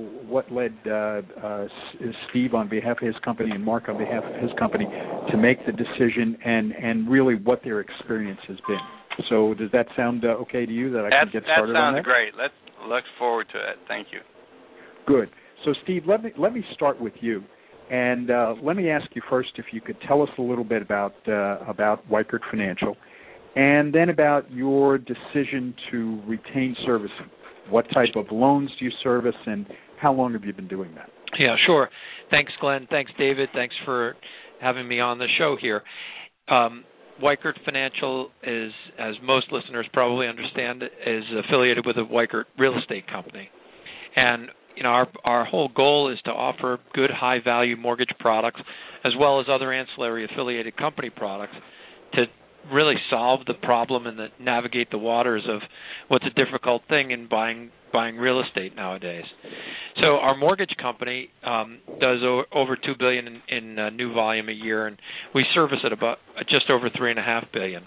Steve on behalf of his company and Mark on behalf of his company to make the decision, and really what their experience has been. So does that sound okay to you, that I can get started on that? That sounds great. Let's look forward to it. Thank you. Good. So Steve, let me start with you, and let me ask you first if you could tell us a little bit about Weichert Financial, and then about your decision to retain servicing. What type of loans do you service, and how long have you been doing that? Yeah, sure. Thanks, Glenn. Thanks, David. Thanks for having me on the show here. Weichert Financial is, as most listeners probably understand, is affiliated with a Weichert real estate company. And our whole goal is to offer good, high-value mortgage products as well as other ancillary affiliated company products to really solve the problem and navigate the waters of what's a difficult thing in buying real estate nowadays. So our mortgage company does over $2 billion in new volume a year, and we service at about just over $3.5 billion.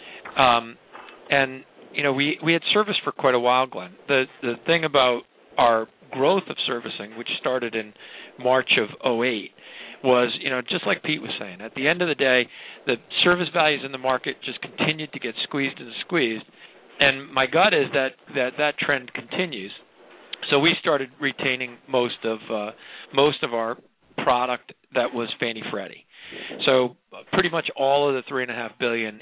And we had service for quite a while, Glenn. The thing about our growth of servicing, which started in March of 2008, was, just like Pete was saying, at the end of the day, the service values in the market just continued to get squeezed and squeezed. And my gut is that trend continues. So we started retaining most of our product that was Fannie Freddie. So pretty much all of the $3.5 billion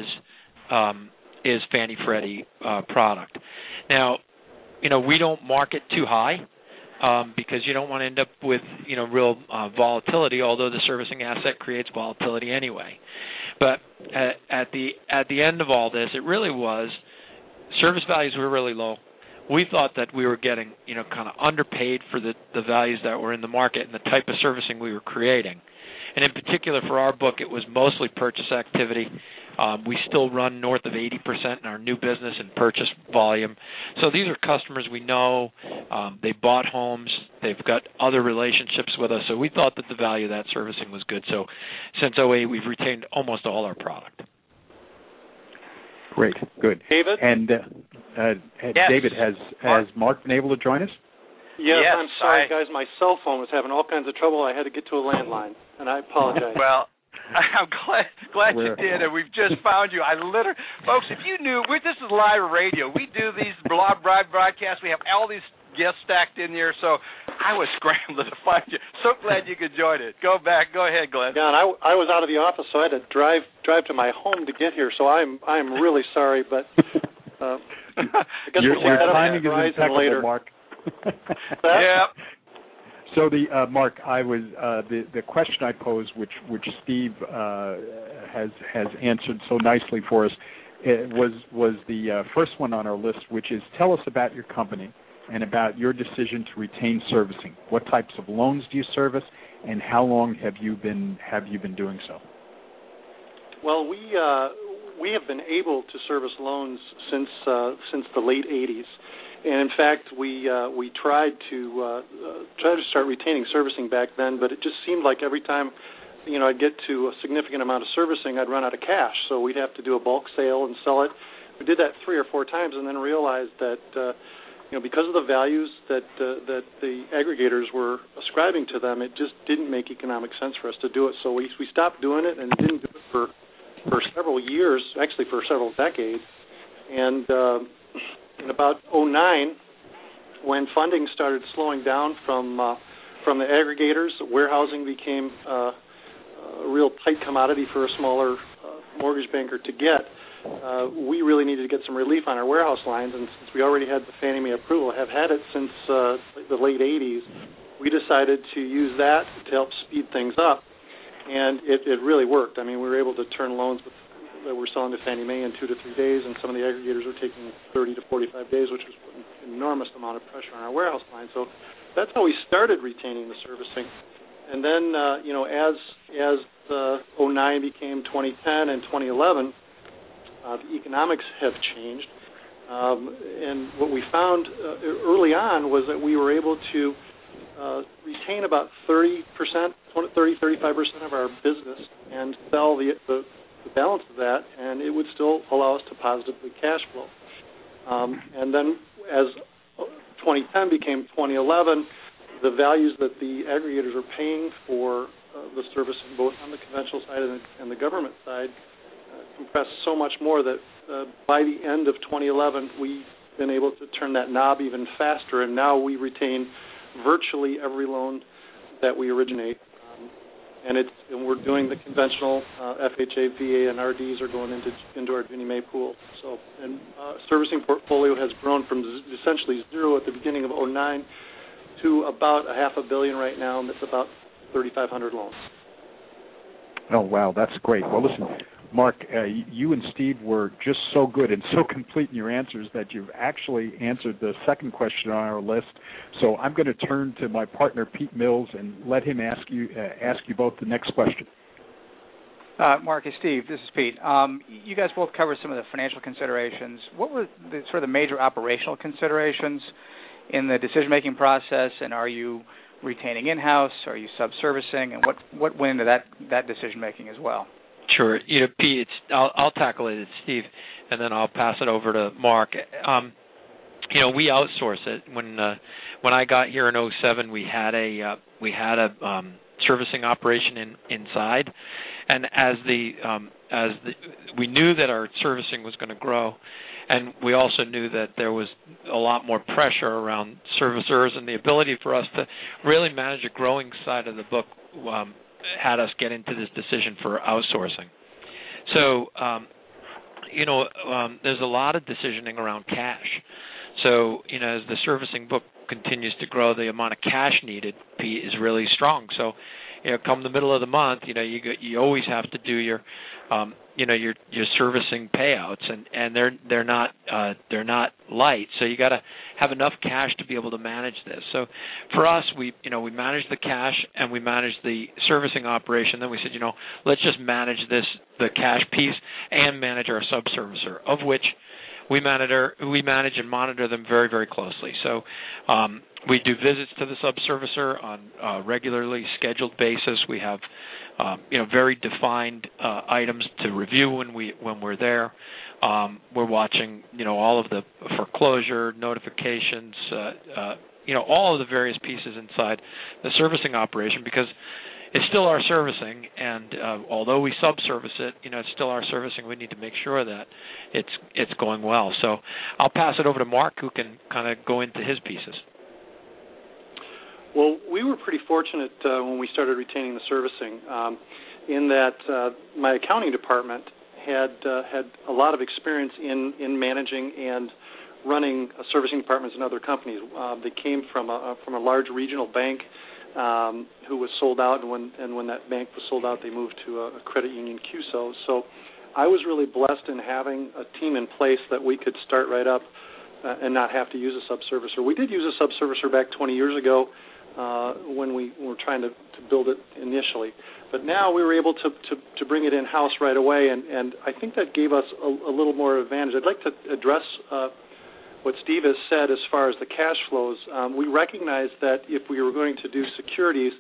is Fannie Freddie product. Now, we don't market too high because you don't want to end up with real volatility. Although the servicing asset creates volatility anyway. But at the end of all this, it really was service values were really low. We thought that we were getting kind of underpaid for the values that were in the market and the type of servicing we were creating. And in particular for our book, it was mostly purchase activity. We still run north of 80% in our new business and purchase volume. So these are customers we know. They bought homes. They've got other relationships with us. So we thought that the value of that servicing was good. So since 2008, we've retained almost all our product. Great, good. David? And yes. David, has Mark been able to join us? Yes, I'm sorry, guys. My cell phone was having all kinds of trouble. I had to get to a landline, and I apologize. Well, I'm glad you did, and we've just found you. Folks, if you knew, this is live radio. We do these broadcasts. We have all these guests stacked in here, so I was scrambling to find you. So glad you could join it. Go ahead, Glenn. Yeah, and I was out of the office, so I had to drive to my home to get here. So I'm really sorry, but I guess your timing is impeccable, later. Mark. Yeah. So Mark, I was the question I posed, which Steve has answered so nicely for us, was the first one on our list, which is tell us about your company and about your decision to retain servicing. What types of loans do you service, and how long have you been doing so? Well, we have been able to service loans since the late 80s. And in fact, we tried to start retaining servicing back then, but it just seemed like every time, I'd get to a significant amount of servicing, I'd run out of cash. So we'd have to do a bulk sale and sell it. We did that 3 or 4 times, and then realized that because of the values that the aggregators were ascribing to them, it just didn't make economic sense for us to do it. So we stopped doing it and didn't do it for several years, actually for several decades, and. In about 2009, when funding started slowing down from the aggregators, warehousing became a real tight commodity for a smaller mortgage banker to get. We really needed to get some relief on our warehouse lines, and since we already had the Fannie Mae approval, have had it since the late 80s, we decided to use that to help speed things up, and it really worked. I mean, we were able to turn loans that we're selling to Fannie Mae in 2 to 3 days, and some of the aggregators were taking 30 to 45 days, which was putting an enormous amount of pressure on our warehouse line. So that's how we started retaining the servicing. And then, as 2009 became 2010 and 2011, the economics have changed. And what we found early on was that we were able to retain about 30%, 35% of our business and sell the balance of that, and it would still allow us to positively cash flow. And then as 2010 became 2011, the values that the aggregators are paying for the servicing, both on the conventional side and the government side, compressed so much more that by the end of 2011, we've been able to turn that knob even faster, and now we retain virtually every loan that we originate. And we're doing the conventional FHA, VA, and RDs are going into our Ginnie Mae pool. So, and servicing portfolio has grown from essentially zero at the beginning of 2009 to about $500 million right now, and it's about 3,500 loans. Oh wow, that's great. Well, listen, Mark, you and Steve were just so good and so complete in your answers that you've actually answered the second question on our list. So I'm going to turn to my partner, Pete Mills, and let him ask you both the next question. Mark and Steve, this is Pete. You guys both covered some of the financial considerations. What were the sort of the major operational considerations in the decision-making process, and are you retaining in-house? Are you sub-servicing? And what went into that decision-making as well? Sure. Pete, I'll tackle it. It's Steve, and then I'll pass it over to Mark. We outsource it. When I got here in 2007, we had a servicing operation inside, and as we knew that our servicing was going to grow, and we also knew that there was a lot more pressure around servicers, and the ability for us to really manage a growing side of the book had us get into this decision for outsourcing. So, there's a lot of decisioning around cash. So, as the servicing book continues to grow, the amount of cash needed, Pete, is really strong. So, come the middle of the month, you always have to do your servicing payouts, and they're not light. So you got to have enough cash to be able to manage this. So for us, we manage the cash and we manage the servicing operation. Then we said, let's just manage the cash piece and manage our subservicer, of which we manage and monitor them very, very closely. So we do visits to the subservicer on a regularly scheduled basis. We have very defined items to review when we're there. We're watching all of the foreclosure notifications, all of the various pieces inside the servicing operation, because it's still our servicing, and although we subservice it, it's still our servicing. We need to make sure that it's going well. So I'll pass it over to Mark, who can kind of go into his pieces. Well, we were pretty fortunate when we started retaining the servicing, in that my accounting department had a lot of experience in managing and running servicing departments in other companies. They came from a large regional bank who was sold out, and when that bank was sold out, they moved to a credit union QSO. So I was really blessed in having a team in place that we could start right up and not have to use a subservicer. We did use a subservicer back 20 years ago when we were trying to build it initially. But now we were able to bring it in-house right away, and I think that gave us a little more advantage. I'd like to address what Steve has said as far as the cash flows. We recognize that if we were going to do securities,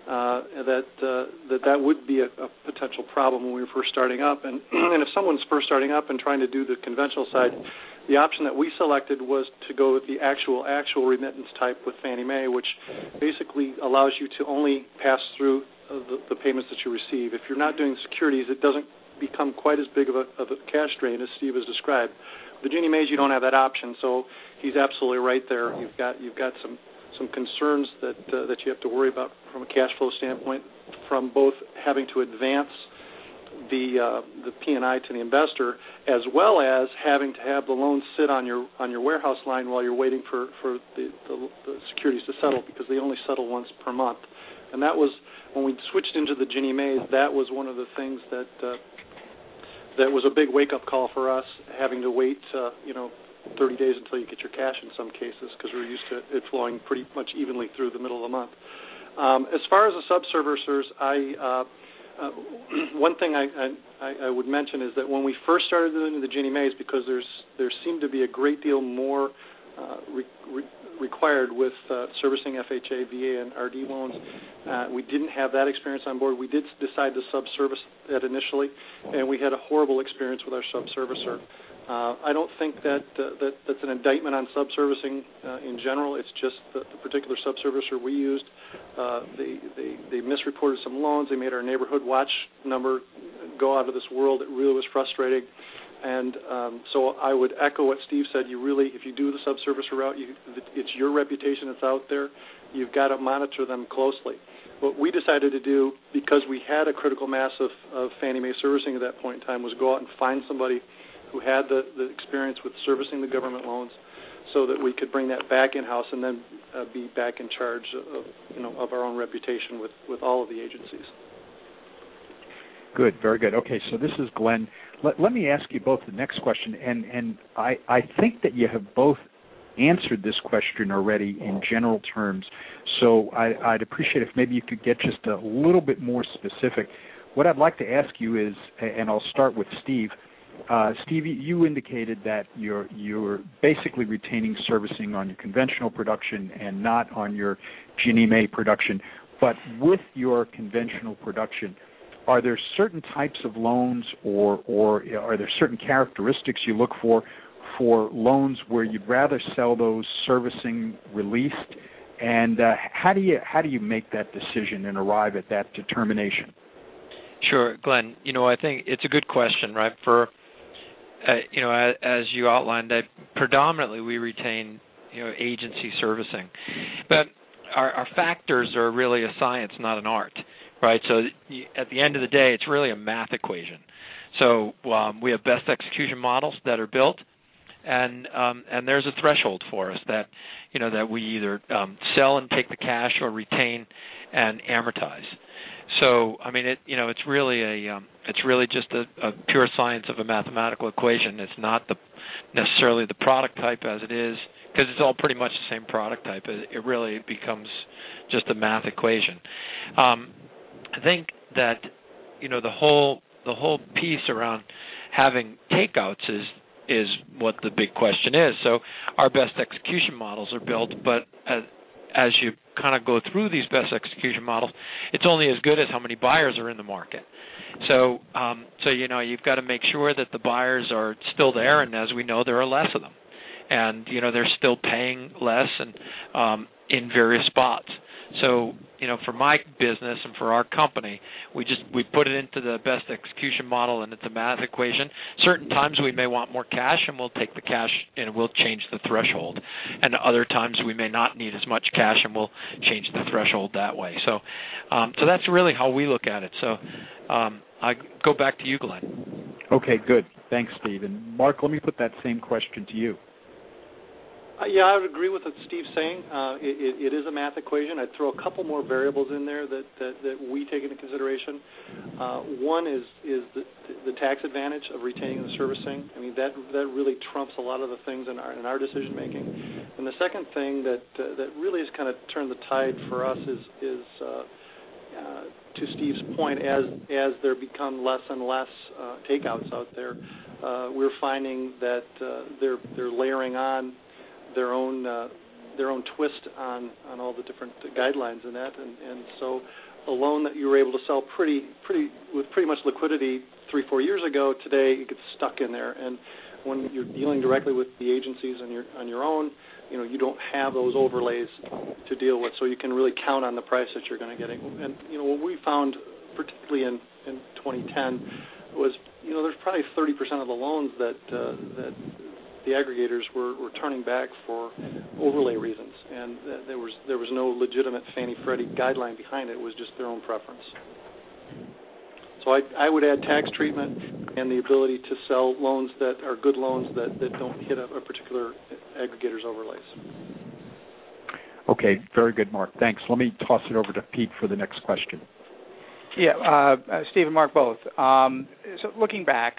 that would be a potential problem when we were first starting up. And if someone's first starting up and trying to do the conventional side, the option that we selected was to go with the actual remittance type with Fannie Mae, which basically allows you to only pass through the payments that you receive. If you're not doing securities, it doesn't become quite as big of a cash drain as Steve has described. The Ginnie Maes, you don't have that option, so he's absolutely right there. You've got some concerns that you have to worry about from a cash flow standpoint, from both having to advance the P&I to the investor, as well as having to have the loans sit on your warehouse line while you're waiting for the securities to settle, because they only settle once per month. And that was, when we switched into the Ginnie Maes, that was one of the things that was a big wake-up call for us, having to wait 30 days until you get your cash in some cases, because we're used to it flowing pretty much evenly through the middle of the month. As far as the subservicers, one thing I would mention is that when we first started doing the Ginnie Maes, because there seemed to be a great deal more required with servicing FHA, VA, and RD loans, we didn't have that experience on board. We did decide to subservice that initially, and we had a horrible experience with our subservicer. I don't think that's an indictment on subservicing in general. It's just the particular subservicer we used. They misreported some loans. They made our neighborhood watch number go out of this world. It really was frustrating. And so I would echo what Steve said. If you do the subservicer route, it's your reputation that's out there. You've got to monitor them closely. What we decided to do, because we had a critical mass of Fannie Mae servicing at that point in time, was go out and find somebody who had the experience with servicing the government loans, so that we could bring that back in-house and then be back in charge of our own reputation with all of the agencies. Good, very good. Okay, so this is Glenn. Let me ask you both the next question, and I think that you have both answered this question already in general terms, so I'd appreciate if maybe you could get just a little bit more specific. What I'd like to ask you is, and I'll start with Steve. Steve, you indicated that you're basically retaining servicing on your conventional production and not on your Ginnie Mae production. But with your conventional production, are there certain types of loans or are there certain characteristics you look for loans where you'd rather sell those servicing released? And how do you make that decision and arrive at that determination? Sure, Glenn. I think it's a good question, right? For as you outlined, that predominantly we retain agency servicing, but our factors are really a science, not an art, right? So at the end of the day, it's really a math equation. So we have best execution models that are built, and there's a threshold for us that that we either sell and take the cash or retain and amortize. So I mean, it's really just a pure science of a mathematical equation. It's not necessarily the product type as it is, because it's all pretty much the same product type. It really becomes just a math equation. I think that the whole piece around having takeouts is what the big question is. So our best execution models are built, but as you kind of go through these best execution models, it's only as good as how many buyers are in the market. So you've got to make sure that the buyers are still there, and as we know, there are less of them, and they're still paying less and in various spots. So for my business and for our company, we put it into the best execution model, and it's a math equation. Certain times we may want more cash, and we'll take the cash and we'll change the threshold. And other times we may not need as much cash, and we'll change the threshold that way. So that's really how we look at it. So I go back to you, Glenn. Okay, good. Thanks, Steve. And Mark, let me put that same question to you. Yeah, I would agree with what Steve's saying. It is a math equation. I'd throw a couple more variables in there that we take into consideration. One is the tax advantage of retaining the servicing. I mean, that really trumps a lot of the things in our decision making. And the second thing that really has kind of turned the tide for us is to Steve's point, as there become less and less takeouts out there, we're finding that they're layering on their own twist on all the different guidelines in that, and so a loan that you were able to sell pretty much liquidity 3-4 years ago, today it gets stuck in there. And when you're dealing directly with the agencies on your own, you don't have those overlays to deal with, so you can really count on the price that you're going to get. And what we found, particularly in 2010, was there's probably 30% of the loans that the aggregators were turning back for overlay reasons, and there was no legitimate Fannie Freddie guideline behind it. It was just their own preference. So I would add tax treatment and the ability to sell loans that are good loans that don't hit a particular aggregator's overlays. Okay, very good, Mark. Thanks. Let me toss it over to Pete for the next question. Yeah, Steve and Mark both. So looking back,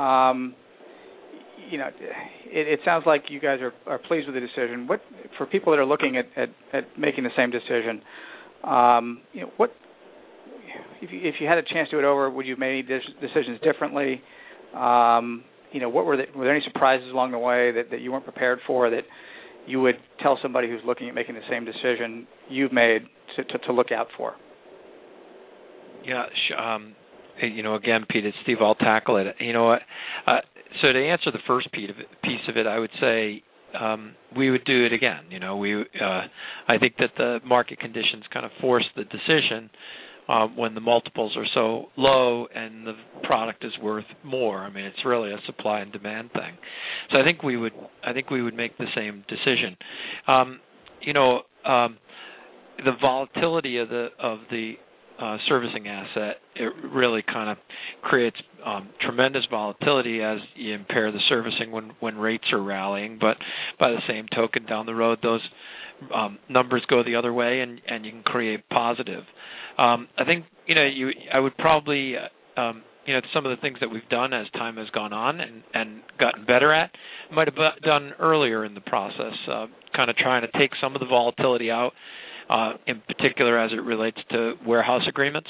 it sounds like you guys are pleased with the decision. What, for people that are looking at making the same decision, what if you had a chance to do it over, would you have made any decisions differently? What were there any surprises along the way that you weren't prepared for, that you would tell somebody who's looking at making the same decision you've made to look out for? Yeah, again, Pete, it's Steve. I'll tackle it. So to answer the first piece of it, I would say we would do it again. I think that the market conditions kind of force the decision when the multiples are so low and the product is worth more. I mean, it's really a supply and demand thing. So I think we would make the same decision. The volatility of the servicing asset, it really kind of creates tremendous volatility as you impair the servicing when rates are rallying. But by the same token, down the road, those numbers go the other way, and you can create positive. I think I would probably some of the things that we've done as time has gone on and gotten better at, might have done earlier in the process, kind of trying to take some of the volatility out, in particular as it relates to warehouse agreements.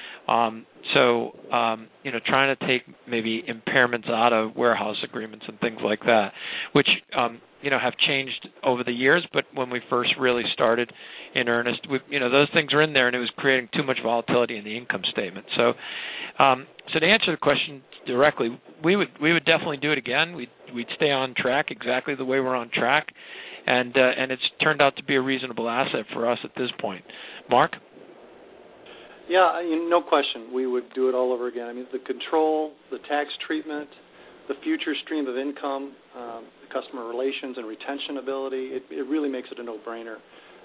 Trying to take maybe impairments out of warehouse agreements and things like that, which have changed over the years. But when we first really started in earnest, those things were in there, and it was creating too much volatility in the income statement. So to answer the question directly, we would definitely do it again. We'd stay on track exactly the way we're on track, and it's turned out to be a reasonable asset for us at this point. Mark? Yeah, no question. We would do it all over again. I mean, the control, the tax treatment, the future stream of income, the customer relations and retention ability, it really makes it a no-brainer.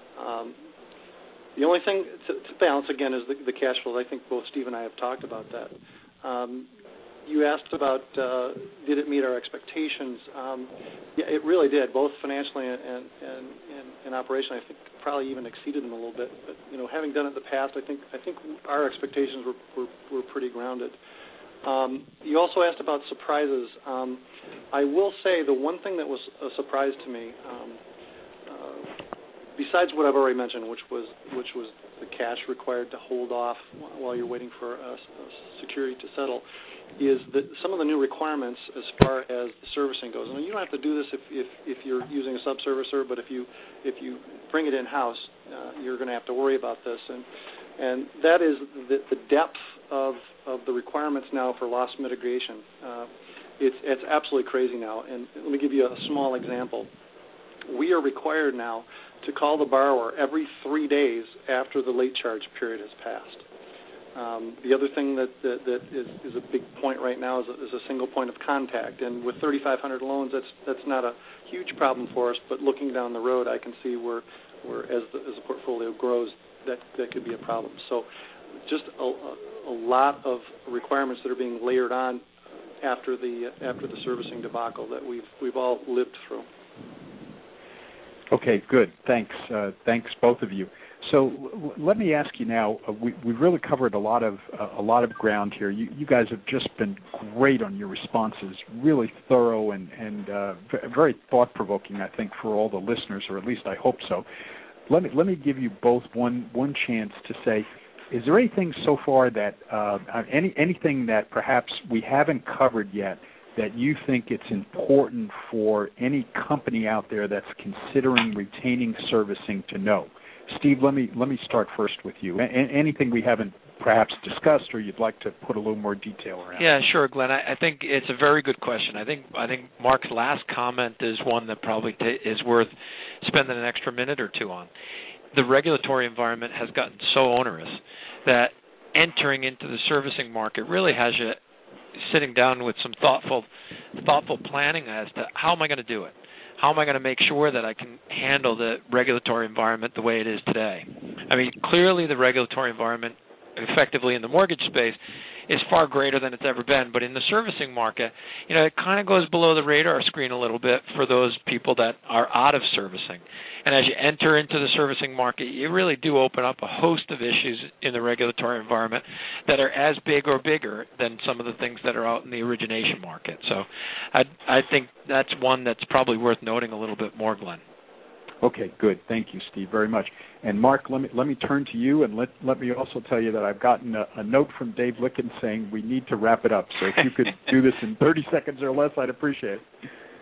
The only thing to balance, again, is the cash flow. I think both Steve and I have talked about that. You asked about did it meet our expectations? Yeah, it really did, both financially and operationally. I think probably even exceeded them a little bit. But having done it in the past, I think our expectations were pretty grounded. You also asked about surprises. I will say the one thing that was a surprise to me, besides what I've already mentioned, which was the cash required to hold off while you're waiting for a security to settle, is that some of the new requirements as far as the servicing goes. And you don't have to do this if you're using a subservicer, but if you bring it in-house, you're going to have to worry about this. And that is the depth of the requirements now for loss mitigation. It's absolutely crazy now. And let me give you a small example. We are required now to call the borrower every 3 days after the late charge period has passed. The other thing that is a big point right now is a single point of contact, and with 3,500 loans, that's not a huge problem for us. But looking down the road, I can see where as the portfolio grows, that could be a problem. So, just a lot of requirements that are being layered on after the servicing debacle that we've all lived through. Okay, good. Thanks, both of you. So let me ask you now. We've really covered a lot of ground here. You guys have just been great on your responses, really thorough and very thought-provoking, I think, for all the listeners, or at least I hope so. Let me give you both one chance to say, is there anything so far that anything that perhaps we haven't covered yet that you think it's important for any company out there that's considering retaining servicing to know? Steve, let me start first with you. Anything we haven't perhaps discussed, or you'd like to put a little more detail around? Yeah, sure, Glenn. I think it's a very good question. I think Mark's last comment is one that probably is worth spending an extra minute or two on. The regulatory environment has gotten so onerous that entering into the servicing market really has you sitting down with some thoughtful planning as to how am I going to do it? How am I going to make sure that I can handle the regulatory environment the way it is today? I mean, clearly the regulatory environment effectively in the mortgage space is far greater than it's ever been, but in the servicing market, it kind of goes below the radar screen a little bit for those people that are out of servicing. And as you enter into the servicing market, you really do open up a host of issues in the regulatory environment that are as big or bigger than some of the things that are out in the origination market. So I think that's one that's probably worth noting a little bit more, Glenn. Okay, good. Thank you, Steve, very much. And Mark, let me turn to you, and let me also tell you that I've gotten a note from Dave Licken saying we need to wrap it up. So if you could do this in 30 seconds or less, I'd appreciate it.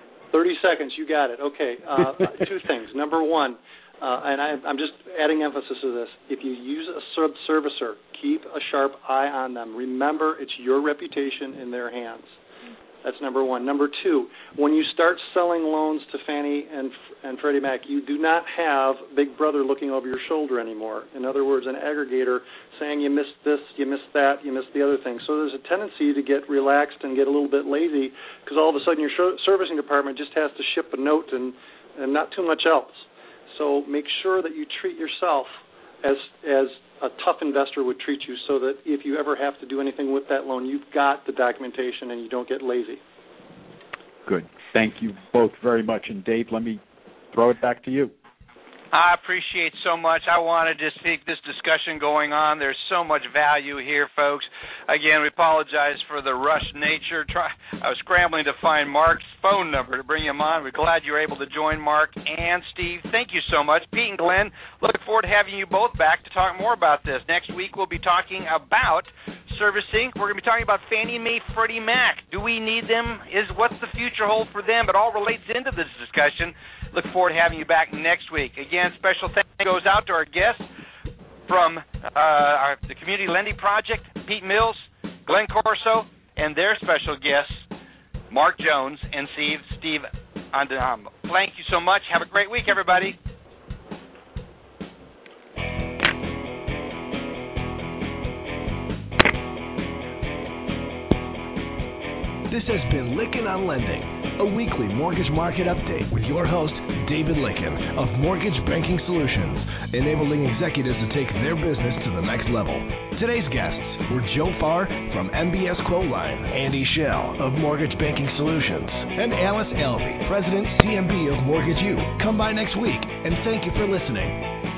30 seconds, you got it. Okay, two things. Number one, and I'm just adding emphasis to this, if you use a subservicer, keep a sharp eye on them. Remember, it's your reputation in their hands. That's number one. Number two, when you start selling loans to Fannie and Freddie Mac, you do not have Big Brother looking over your shoulder anymore. In other words, an aggregator saying you missed this, you missed that, you missed the other thing. So there's a tendency to get relaxed and get a little bit lazy because all of a sudden your servicing department just has to ship a note and not too much else. So make sure that you treat yourself as a tough investor would treat you, so that if you ever have to do anything with that loan, you've got the documentation and you don't get lazy. Good. Thank you both very much. And Dave, let me throw it back to you. I appreciate so much. I wanted to keep this discussion going on. There's so much value here, folks. Again, we apologize for the rushed nature. I was scrambling to find Mark's phone number to bring him on. We're glad you were able to join Mark and Steve. Thank you so much. Pete and Glenn, look forward to having you both back to talk more about this. Next week we'll be talking about servicing. We're going to be talking about Fannie Mae, Freddie Mac. Do we need them? What's the future hold for them? It all relates into this discussion. Look forward to having you back next week. Again, special thanks goes out to our guests from the Community Lending Project, Pete Mills, Glenn Corso, and their special guests, Mark Jones and Steve Adamo. Thank you so much. Have a great week, everybody. This has been Lykken on Lending, a weekly mortgage market update with your host, David Lykken of Mortgage Banking Solutions, enabling executives to take their business to the next level. Today's guests were Joe Farr from MBS Quoteline, Andy Schell of Mortgage Banking Solutions, and Alice Alvey, President, CMB of Mortgage U. Come by next week, and thank you for listening.